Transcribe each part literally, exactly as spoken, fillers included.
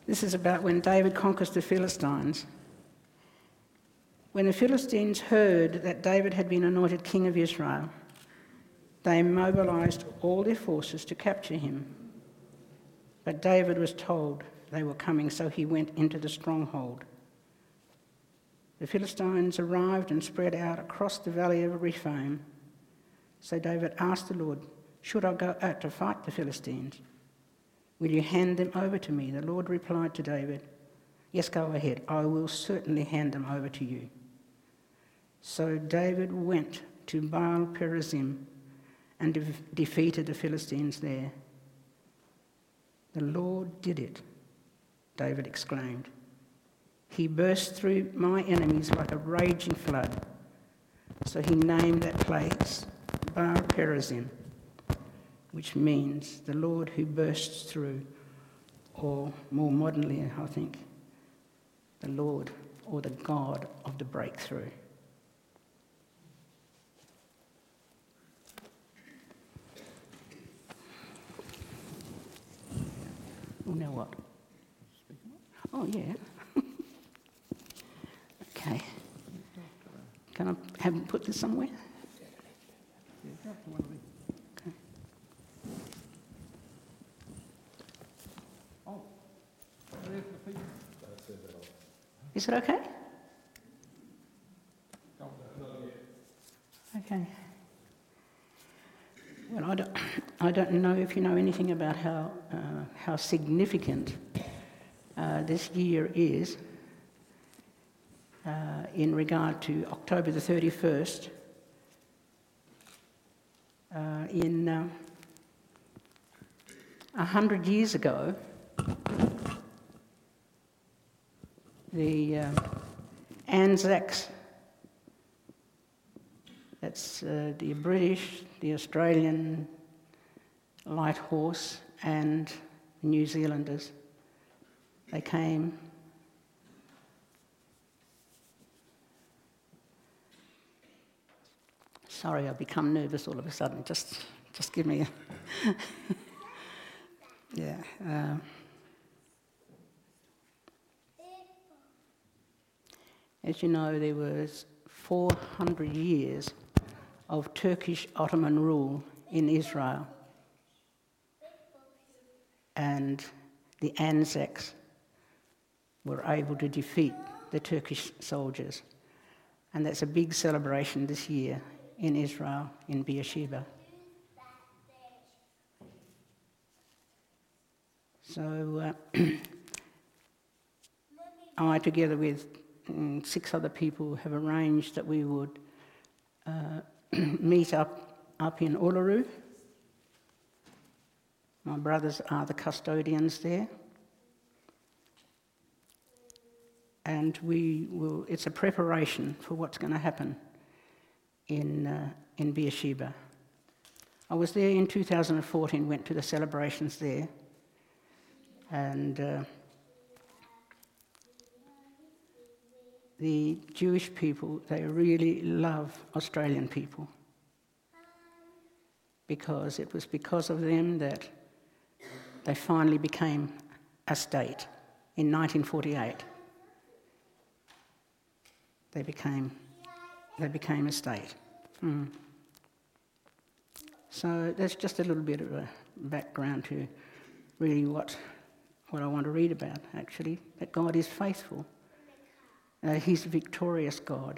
This is about when David conquers the Philistines. When the Philistines heard that David had been anointed king of Israel, they mobilised all their forces to capture him. But David was told they were coming, so he went into the stronghold. The Philistines arrived and spread out across the valley of Rephaim. So David asked the Lord, "Should I go out to fight the Philistines? Will you hand them over to me?" The Lord replied to David, "Yes, go ahead. I will certainly hand them over to you." So David went to Baal Perazim and de- defeated the Philistines there. "The Lord did it," David exclaimed. "He burst through my enemies like a raging flood." So he named that place Baal Perazim, which means the Lord who bursts through, or more modernly, I think, the Lord or the God of the breakthrough. Oh, now what? Oh, yeah. Okay. Can I have them put this somewhere? Okay. Is it okay? Okay. Well, I don't, I don't know if you know anything about how uh, how significant uh, this year is uh, in regard to October the thirty-first. Uh, in uh, a hundred years ago, the uh, Anzacs, that's uh, the British, the Australian light horse and the New Zealanders, they came sorry I've become nervous all of a sudden, just just give me a yeah uh, as you know, there was four hundred years of Turkish Ottoman rule in Israel, and the Anzacs were able to defeat the Turkish soldiers, and that's a big celebration this year in Israel, in Beersheba. So uh, I, together with mm, six other people, have arranged that we would uh, meet up up in Uluru. My brothers are the custodians there. And we will, it's a preparation for what's going to happen in uh, in Beersheba. I was there in two thousand fourteen, went to the celebrations there, and uh, the Jewish people, they really love Australian people, because it was because of them that they finally became a state in nineteen forty-eight. They became, they became a state. Mm. So that's just a little bit of a background to really what, what I want to read about, actually, that God is faithful. Uh, he's a victorious God.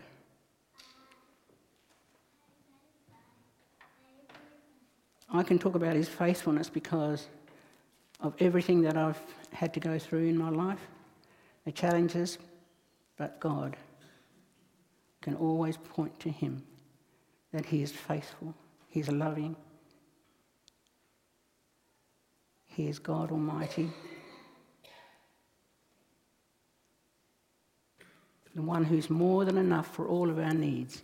I can talk about his faithfulness because of everything that I've had to go through in my life, the challenges, but God can always point to him, that he is faithful, he's loving, he is God Almighty, the one who's more than enough for all of our needs.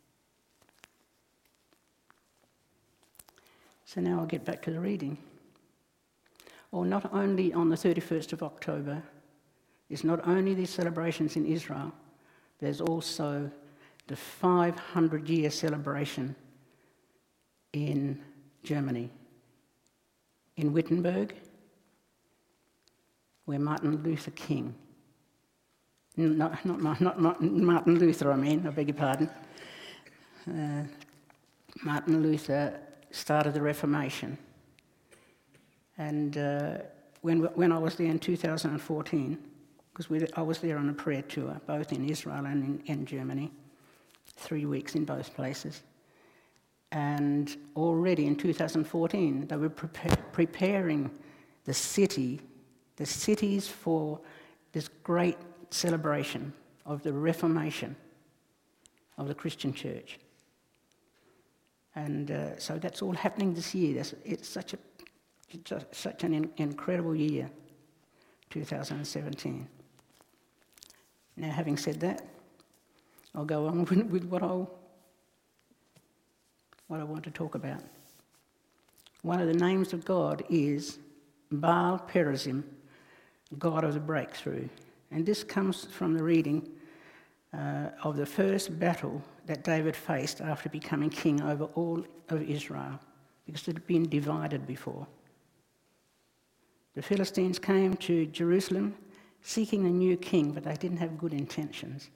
So now I'll get back to the reading. Or not only on the thirty-first of October, there's not only these celebrations in Israel, there's also the five hundred year celebration in Germany, in Wittenberg, where Martin Luther King, not, not, not, not Martin Luther, I mean, I beg your pardon, uh, Martin Luther started the Reformation. And uh, when, when I was there in two thousand fourteen, because I was there on a prayer tour, both in Israel and in, in Germany, three weeks in both places. And already in two thousand fourteen, they were prepare, preparing the city, the cities for this great celebration of the Reformation of the Christian church. And uh, so that's all happening this year. That's, it's such a it's a, such an in, incredible year, two thousand seventeen. Now, having said that, I'll go on with, with what I what I want to talk about. One of the names of God is Baal Perazim, God of the breakthrough. And this comes from the reading uh, of the first battle that David faced after becoming king over all of Israel, because it had been divided before. The Philistines came to Jerusalem seeking a new king, but they didn't have good intentions.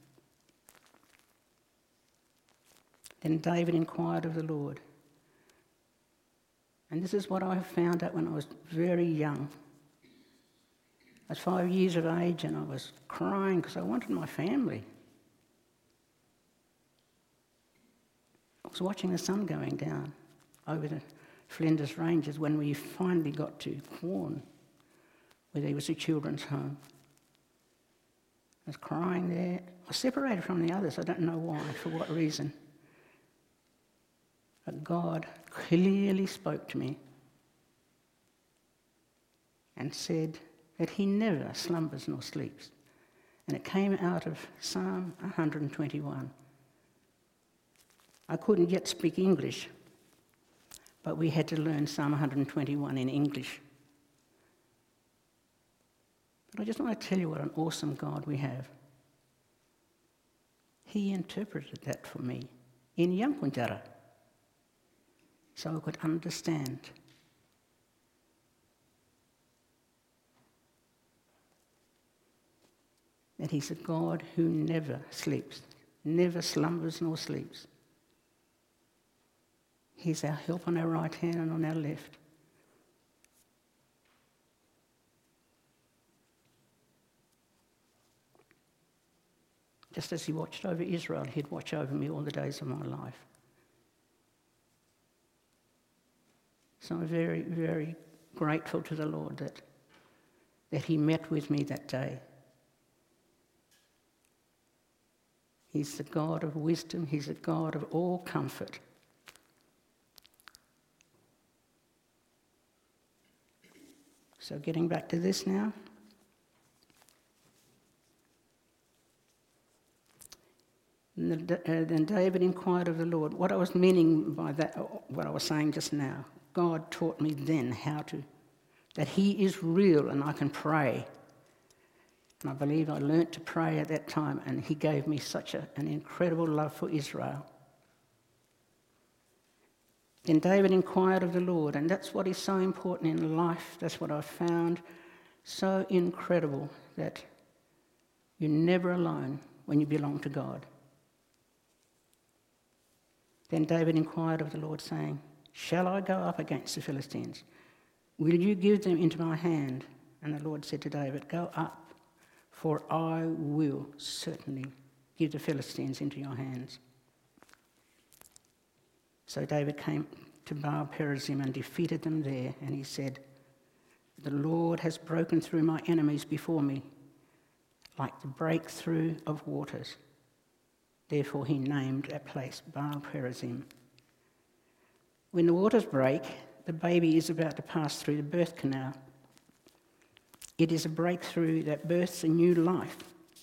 Then David inquired of the Lord. And this is what I found out when I was very young. I was five years of age and I was crying because I wanted my family. I was watching the sun going down over the Flinders Ranges when we finally got to Quorn, where there was a children's home. I was crying there. I was separated from the others. I don't know why, for what reason. But God clearly spoke to me and said that he never slumbers nor sleeps. And it came out of Psalm one twenty-one. I couldn't yet speak English, but we had to learn Psalm one twenty-one in English. But I just want to tell you what an awesome God we have. He interpreted that for me in Yampunjara, so I could understand. That he's a God who never sleeps, never slumbers nor sleeps. He's our help on our right hand and on our left. Just as he watched over Israel, he'd watch over me all the days of my life. So I'm very, very grateful to the Lord that, that he met with me that day. He's the God of wisdom. He's the God of all comfort. So getting back to this now. Then David inquired of the Lord. What I was meaning by that, what I was saying just now, God taught me then how to, that he is real and I can pray. And I believe I learnt to pray at that time, and he gave me such a, an incredible love for Israel. Then David inquired of the Lord, and that's what is so important in life. That's what I've found so incredible, that you're never alone when you belong to God. Then David inquired of the Lord, saying, "Shall I go up against the Philistines? Will you give them into my hand?" And the Lord said to David, "Go up, for I will certainly give the Philistines into your hands." So David came to Baal Perazim and defeated them there, and he said, "The Lord has broken through my enemies before me, like the breakthrough of waters." Therefore he named that place Baal Perazim. When the waters break, the baby is about to pass through the birth canal. It is a breakthrough that births a new life.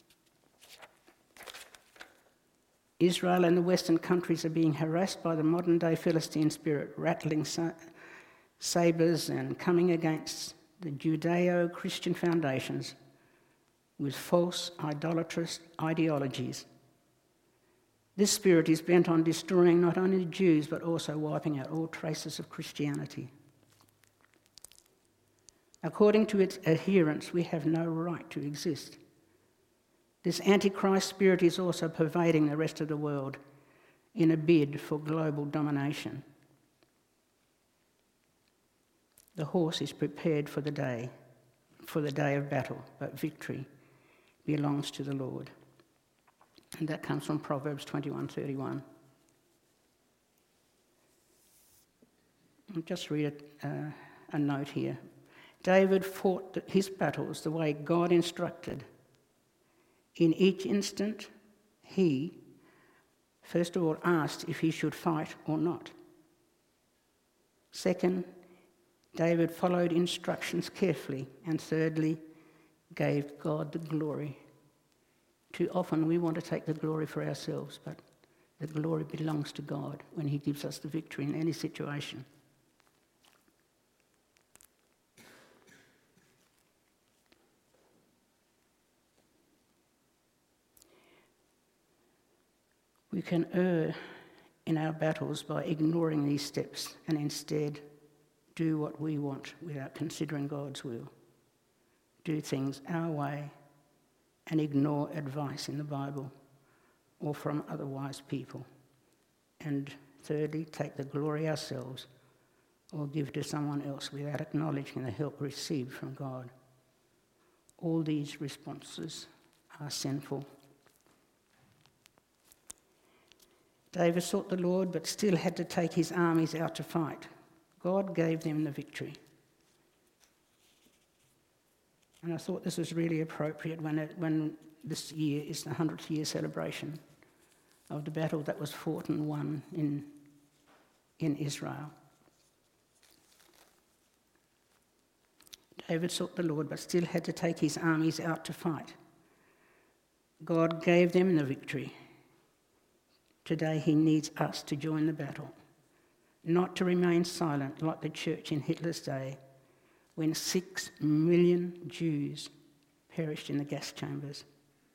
Israel and the Western countries are being harassed by the modern-day Philistine spirit, rattling sabres and coming against the Judeo-Christian foundations with false, idolatrous ideologies. This spirit is bent on destroying not only the Jews, but also wiping out all traces of Christianity. According to its adherents, we have no right to exist. This Antichrist spirit is also pervading the rest of the world in a bid for global domination. The horse is prepared for the day, for the day of battle, but victory belongs to the Lord. And that comes from Proverbs twenty-one thirty-one. I'll just read a, uh, a note here. David fought his battles the way God instructed. In each instant, he, first of all, asked if he should fight or not. Second, David followed instructions carefully. And thirdly, gave God the glory. Too often we want to take the glory for ourselves, but the glory belongs to God when he gives us the victory in any situation. We can err in our battles by ignoring these steps and instead do what we want without considering God's will. Do things our way and ignore advice in the Bible or from other wise people. And thirdly, take the glory ourselves or give to someone else without acknowledging the help received from God. All these responses are sinful. David sought the Lord, but still had to take his armies out to fight. God gave them the victory. And I thought this was really appropriate when, it, when this year is the hundredth year celebration of the battle that was fought and won in, in Israel. David sought the Lord, but still had to take his armies out to fight. God gave them the victory. Today he needs us to join the battle, not to remain silent like the church in Hitler's day when six million Jews perished in the gas chambers.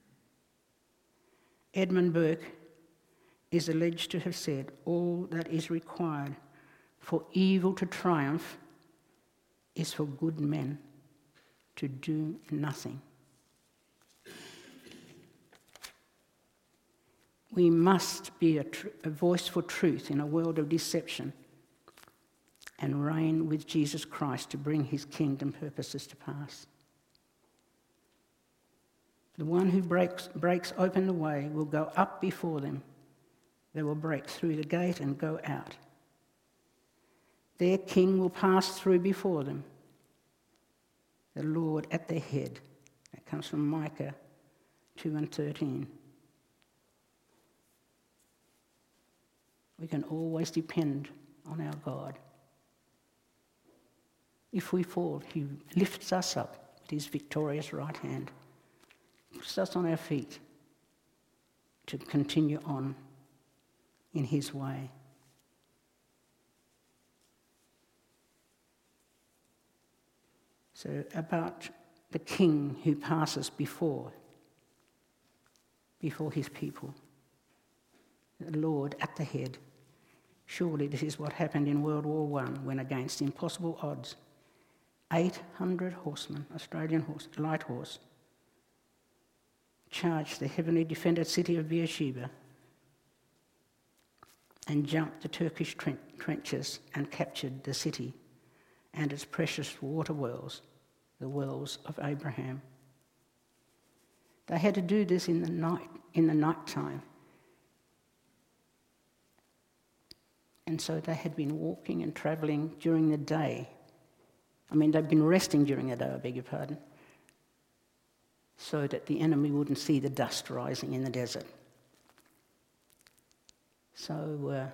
Edmund Burke is alleged to have said, all that is required for evil to triumph is for good men to do nothing. We must be a, tr- a voice for truth in a world of deception and reign with Jesus Christ to bring his kingdom purposes to pass. The one who breaks, breaks open the way will go up before them. They will break through the gate and go out. Their king will pass through before them, the Lord at their head. That comes from Micah two and thirteen. We can always depend on our God. If we fall, he lifts us up with his victorious right hand, puts us on our feet to continue on in his way. So about the king who passes before, before his people, the Lord at the head. Surely this is what happened in World War One when, against impossible odds, eight hundred horsemen, Australian horse, light horse, charged the heavily defended city of Beersheba and jumped the Turkish trenches and captured the city and its precious water wells, the wells of Abraham. They had to do this in the night, in the night time. And so they had been walking and travelling during the day. I mean, they'd been resting during the day, I beg your pardon, so that the enemy wouldn't see the dust rising in the desert. So uh,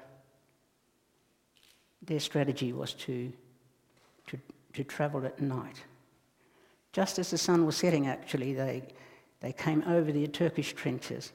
their strategy was to, to, to travel at night. Just as the sun was setting, actually, they, they came over the Turkish trenches.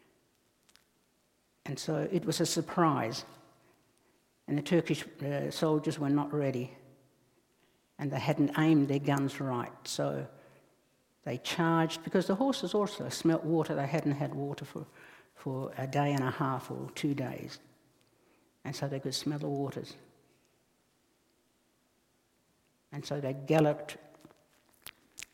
And so it was a surprise. And the Turkish uh, soldiers were not ready. And they hadn't aimed their guns right. So they charged, because the horses also smelt water. They hadn't had water for, for a day and a half or two days. And so they could smell the waters. And so they galloped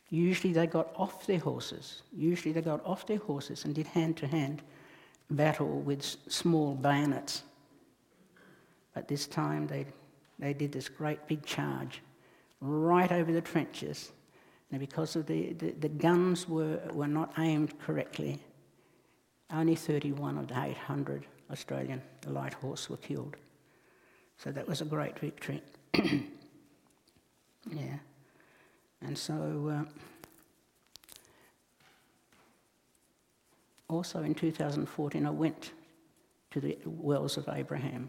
Usually they got off their horses. Usually they got off their horses and did hand-to-hand battle with s- small bayonets. But this time they, they did this great big charge right over the trenches. And because of the, the, the guns were, were not aimed correctly, only thirty-one of the eight hundred Australian light horse were killed. So that was a great victory. Yeah. And so, uh, also in two thousand fourteen, I went to the Wells of Abraham.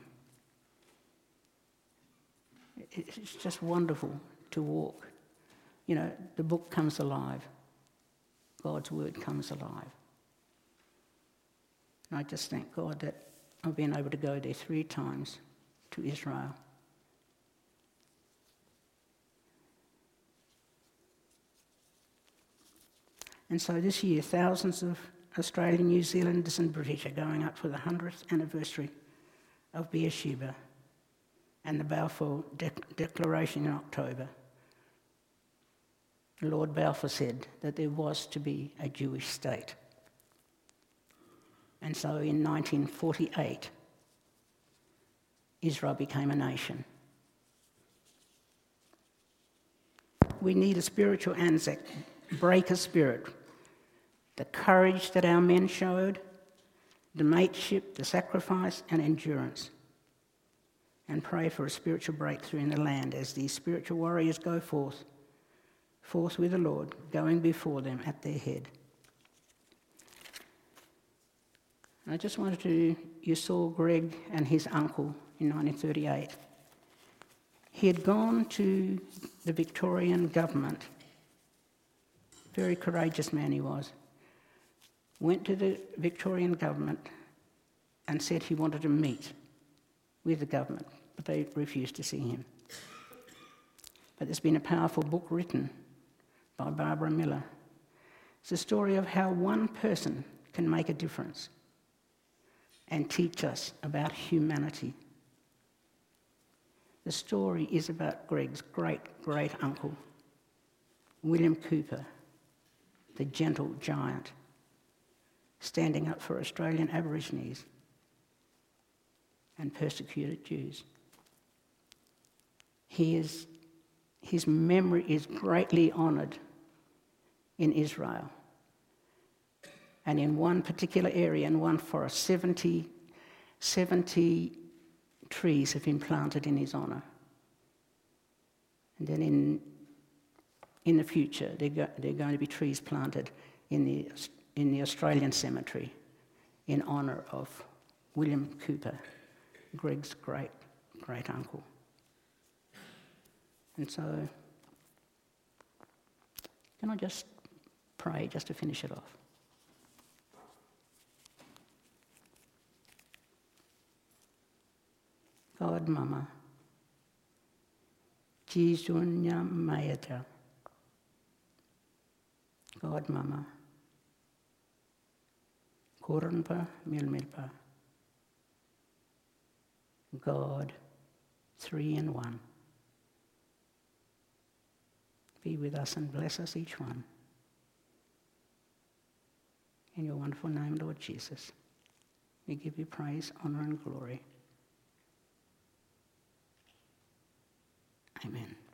It's just wonderful to walk. You know, the book comes alive. God's word comes alive. And I just thank God that I've been able to go there three times to Israel. And so this year, thousands of Australian, New Zealanders and British are going up for the hundredth anniversary of Beersheba and the Balfour De- Declaration in October. Lord Balfour said that there was to be a Jewish state. And so in nineteen forty-eight, Israel became a nation. We need a spiritual Anzac, break a spirit. The courage that our men showed, the mateship, the sacrifice and endurance. And pray for a spiritual breakthrough in the land as these spiritual warriors go forth, forth with the Lord, going before them at their head. I just wanted to, you saw Greg and his uncle in nineteen thirty-eight. He had gone to the Victorian government, very courageous man he was, went to the Victorian government and said he wanted to meet with the government, but they refused to see him. But there's been a powerful book written by Barbara Miller. It's a story of how one person can make a difference and teach us about humanity. The story is about Greg's great-great-uncle, William Cooper, the gentle giant, standing up for Australian Aborigines and persecuted Jews. He is, his memory is greatly honoured in Israel. And in one particular area, in one forest, seventy, seventy trees have been planted in his honour. And then in, in the future, there go, are going to be trees planted in the, in the Australian cemetery in honour of William Cooper, Greg's great, great uncle. And so, can I just pray just to finish it off? God Mama, Jizunya Mayata. God Mama, Koranpa Milmilpa. God, three in one. Be with us and bless us each one. In your wonderful name, Lord Jesus, we give you praise, honour and glory. Amen.